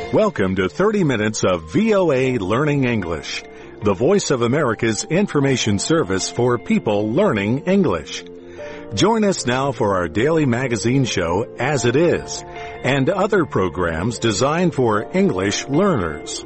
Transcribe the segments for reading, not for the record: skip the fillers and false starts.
Welcome to 30 minutes of VOA Learning English, the voice of America's information service for people learning English. Join us now for our daily magazine show, As It Is, and other programs designed for English learners.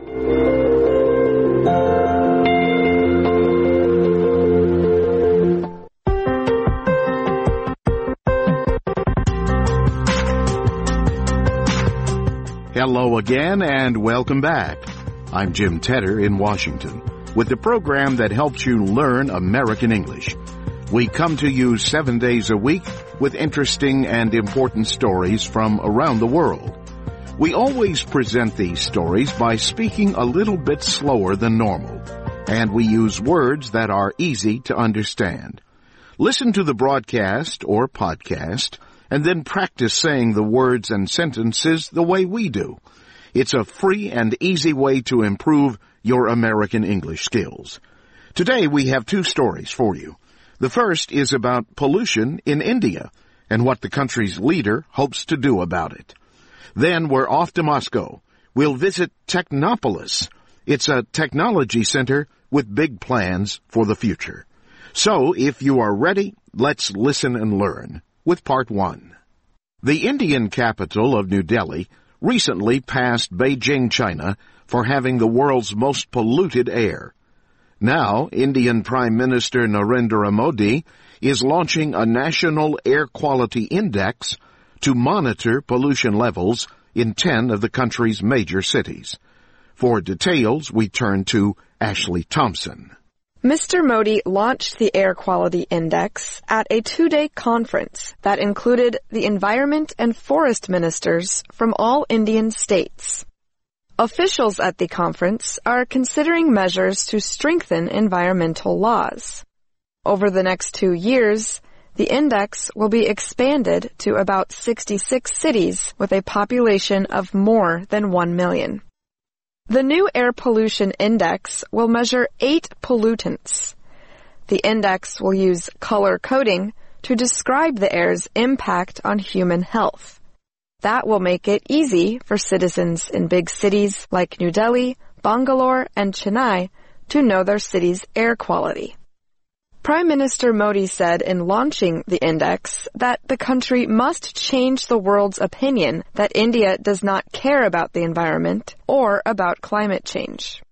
Hello again and welcome back. I'm Jim Tedder in Washington with the program that helps you learn American English. We come to you 7 days a week with interesting and important stories from around the world. We always present these stories by speaking a little bit slower than normal, and we use words that are easy to understand. Listen to the broadcast or podcast and then practice saying the words and sentences the way we do. It's a free and easy way to improve your American English skills. Today we have 2 stories for you. The first is about pollution in India and what the country's leader hopes to do about it. Then we're off to Moscow. We'll visit Technopolis. It's a technology center with big plans for the future. So if you are ready, let's listen and learn with part 1. The Indian capital of New Delhi recently passed Beijing, China, for having the world's most polluted air. Now, Indian Prime Minister Narendra Modi is launching a national air quality index to monitor pollution levels in 10 of the country's major cities. For details, we turn to Ashley Thompson. Mr. Modi launched the Air Quality Index at a 2-day conference that included the environment and forest ministers from all Indian states. Officials at the conference are considering measures to strengthen environmental laws. Over the next 2 years, the index will be expanded to about 66 cities with a population of more than 1 million. The new air pollution index will measure 8 pollutants. The index will use color coding to describe the air's impact on human health. That will make it easy for citizens in big cities like New Delhi, Bangalore, and Chennai to know their city's air quality. Prime Minister Modi said in launching the index that the country must change the world's opinion that India does not care about the environment or about climate change.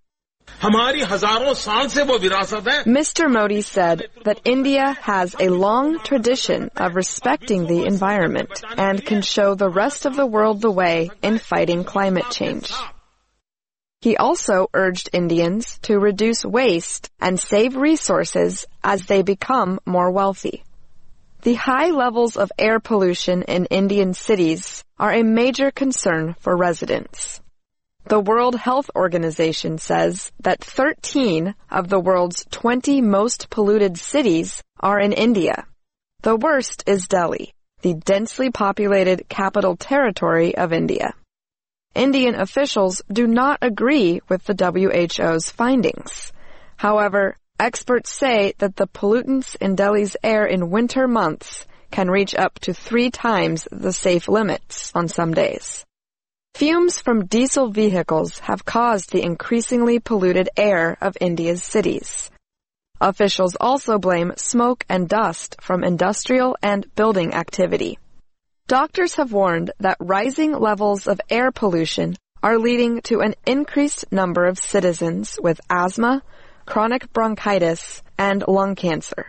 Mr. Modi said that India has a long tradition of respecting the environment and can show the rest of the world the way in fighting climate change. He also urged Indians to reduce waste and save resources as they become more wealthy. The high levels of air pollution in Indian cities are a major concern for residents. The World Health Organization says that 13 of the world's 20 most polluted cities are in India. The worst is Delhi, the densely populated capital territory of India. Indian officials do not agree with the WHO's findings. However, experts say that the pollutants in Delhi's air in winter months can reach up to 3 times the safe limits on some days. Fumes from diesel vehicles have caused the increasingly polluted air of India's cities. Officials also blame smoke and dust from industrial and building activity. Doctors have warned that rising levels of air pollution are leading to an increased number of citizens with asthma, chronic bronchitis, and lung cancer.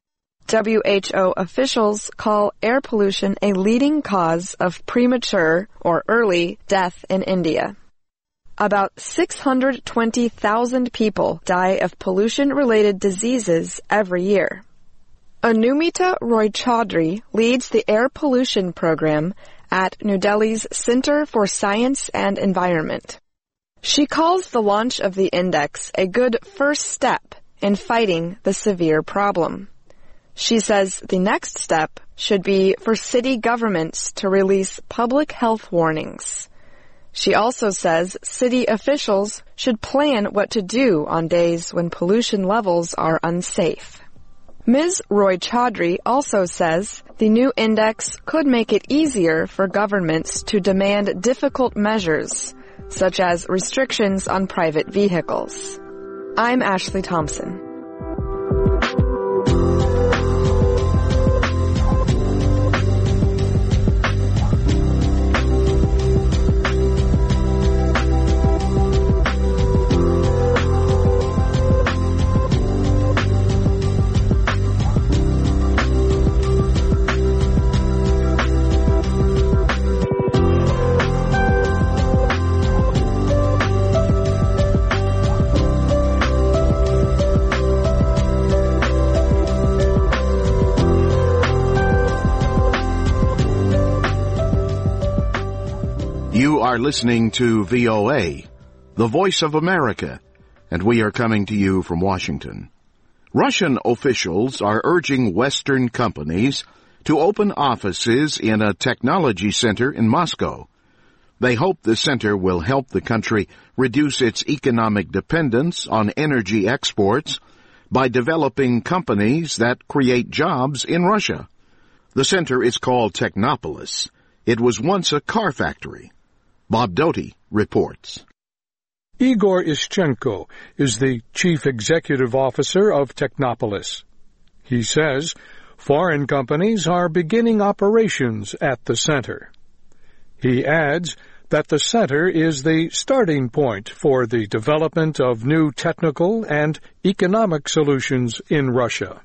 WHO officials call air pollution a leading cause of premature or early death in India. About 620,000 people die of pollution-related diseases every year. Anumita Roy Chaudhary leads the air pollution program at New Delhi's Center for Science and Environment. She calls the launch of the index a good first step in fighting the severe problem. She says the next step should be for city governments to release public health warnings. She also says city officials should plan what to do on days when pollution levels are unsafe. Ms. Roy Chaudhary also says the new index could make it easier for governments to demand difficult measures, such as restrictions on private vehicles. I'm Ashley Thompson. You are listening to VOA, the Voice of America, and we are coming to you from Washington. Russian officials are urging Western companies to open offices in a technology center in Moscow. They hope the center will help the country reduce its economic dependence on energy exports by developing companies that create jobs in Russia. The center is called Technopolis. It was once a car factory. Bob Doty reports. Igor Ischenko is the chief executive officer of Technopolis. He says foreign companies are beginning operations at the center. He adds that the center is the starting point for the development of new technical and economic solutions in Russia.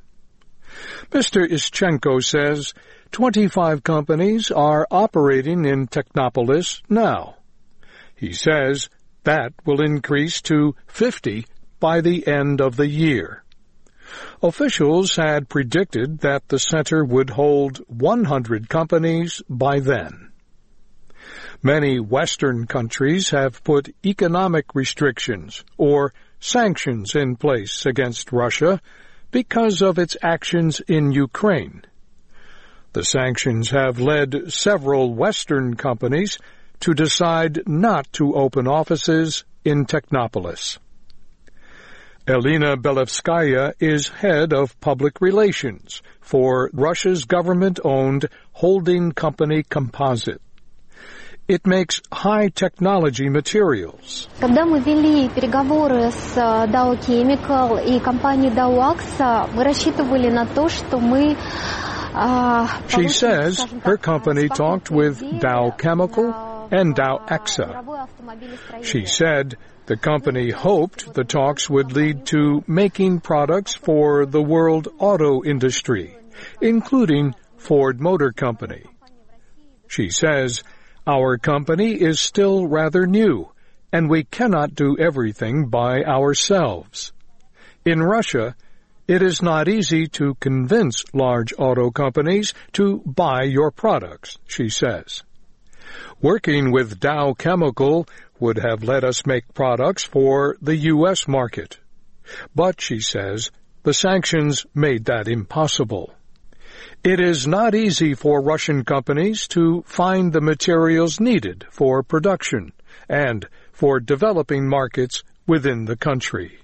Mr. Ischenko says 25 companies are operating in Technopolis now. He says that will increase to 50 by the end of the year. Officials had predicted that the center would hold 100 companies by then. Many Western countries have put economic restrictions or sanctions in place against Russia because of its actions in Ukraine. The sanctions have led several Western companies to decide not to open offices in Technopolis. Elena Belevskaya is head of public relations for Russia's government-owned holding company Composite. It makes high-technology materials. Когда мы вели переговоры с Dow Chemical и компанией Dow AXA, мы рассчитывали на то, что мы She says her company talked with Dow Chemical and Dow AXA. She said the company hoped the talks would lead to making products for the world auto industry, including Ford Motor Company. She says, our company is still rather new, and we cannot do everything by ourselves. In Russia, it is not easy to convince large auto companies to buy your products, she says. Working with Dow Chemical would have let us make products for the U.S. market. But, she says, the sanctions made that impossible. It is not easy for Russian companies to find the materials needed for production and for developing markets within the country.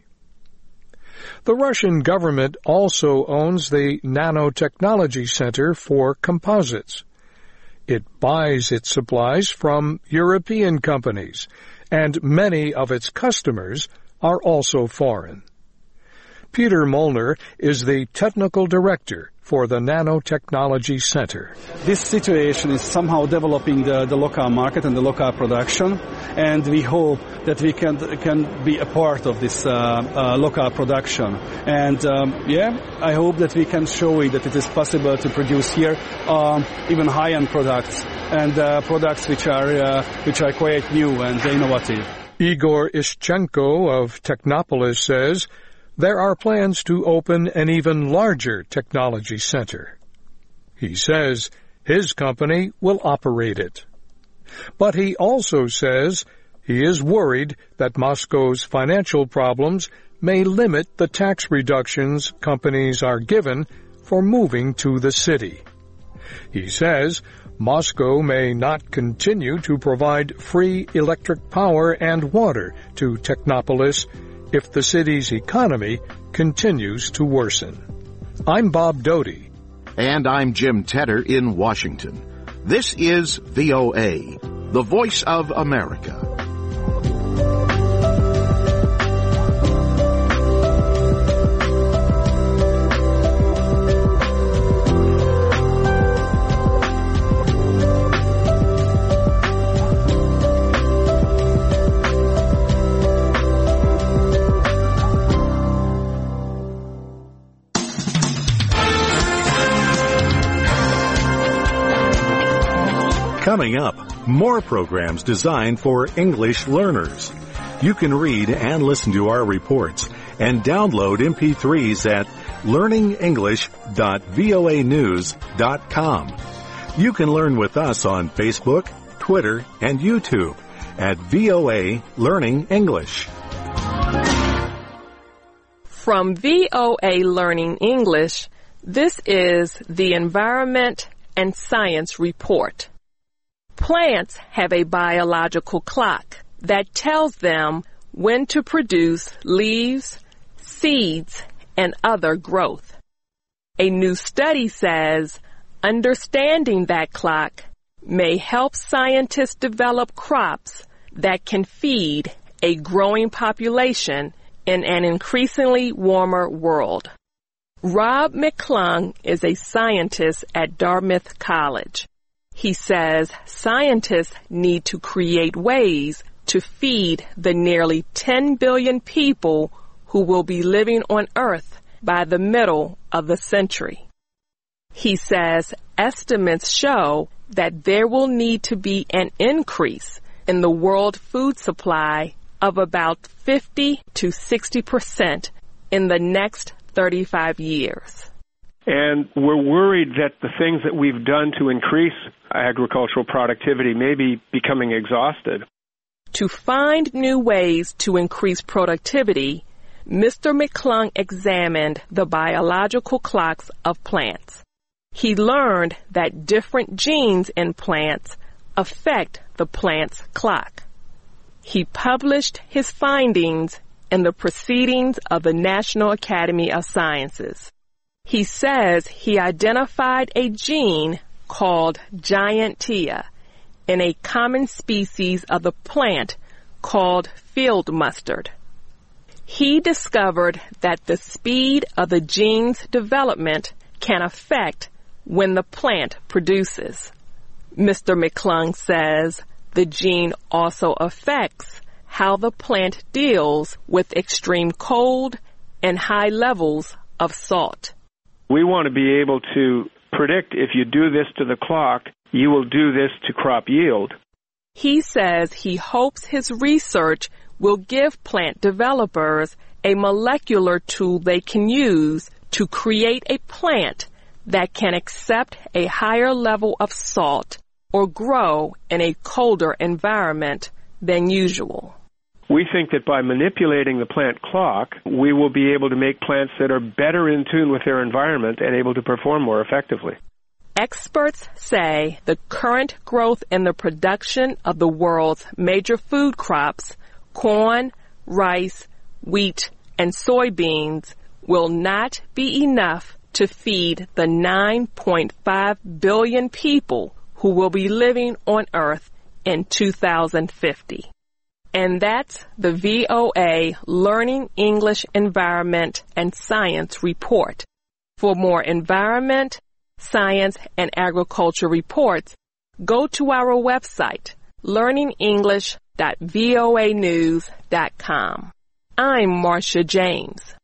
The Russian government also owns the Nanotechnology Center for Composites. It buys its supplies from European companies, and many of its customers are also foreign. Peter Molnar is the technical director for the Nanotechnology Center. This situation is somehow developing the local market and the local production, and we hope that we can be a part of this local production. And I hope that we can show it that it is possible to produce here even high-end products and products which are quite new and innovative. Igor Ischenko of Technopolis says there are plans to open an even larger technology center. He says his company will operate it. But he also says he is worried that Moscow's financial problems may limit the tax reductions companies are given for moving to the city. He says Moscow may not continue to provide free electric power and water to Technopolis if the city's economy continues to worsen. I'm Bob Doty. And I'm Jim Tedder in Washington. This is VOA, the Voice of America. Coming up, more programs designed for English learners. You can read and listen to our reports and download MP3s at learningenglish.voanews.com. You can learn with us on Facebook, Twitter, and YouTube at VOA Learning English. From VOA Learning English, this is the Environment and Science Report. Plants have a biological clock that tells them when to produce leaves, seeds, and other growth. A new study says understanding that clock may help scientists develop crops that can feed a growing population in an increasingly warmer world. Rob McClung is a scientist at Dartmouth College. He says scientists need to create ways to feed the nearly 10 billion people who will be living on Earth by the middle of the century. He says estimates show that there will need to be an increase in the world food supply of about 50 to 60% in the next 35 years. And we're worried that the things that we've done to increase agricultural productivity may be becoming exhausted. To find new ways to increase productivity, Mr. McClung examined the biological clocks of plants. He learned that different genes in plants affect the plant's clock. He published his findings in the Proceedings of the National Academy of Sciences. He says he identified a gene called giantia in a common species of the plant called field mustard. He discovered that the speed of the gene's development can affect when the plant produces. Mr. McClung says the gene also affects how the plant deals with extreme cold and high levels of salt. We want to be able to predict if you do this to the clock, you will do this to crop yield. He says he hopes his research will give plant developers a molecular tool they can use to create a plant that can accept a higher level of salt or grow in a colder environment than usual. We think that by manipulating the plant clock, we will be able to make plants that are better in tune with their environment and able to perform more effectively. Experts say the current growth in the production of the world's major food crops, corn, rice, wheat, and soybeans, will not be enough to feed the 9.5 billion people who will be living on Earth in 2050. And that's the VOA Learning English Environment and Science Report. For more environment, science, and agriculture reports, go to our website, learningenglish.voanews.com. I'm Marcia James.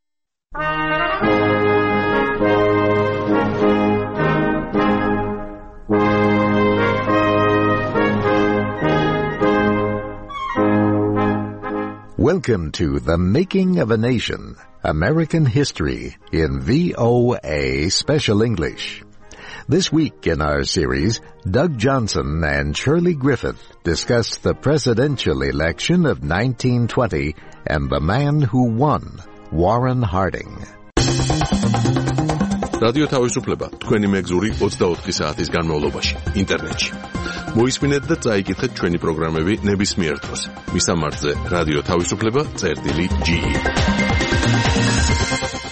Welcome to The Making of a Nation, American History in VOA Special English. This week in our series, Doug Johnson and Shirley Griffith discuss the presidential election of 1920 and the man who won, Warren Harding. რადიო თავისუფლება თქვენი მეგზური 24 საათის განმავლობაში ინტერნეტში. მოისმინეთ და წაიკითხეთ ჩვენი პროგრამები ნებისმიერ დროს. მისამართზე რადიო თავისუფლება.ge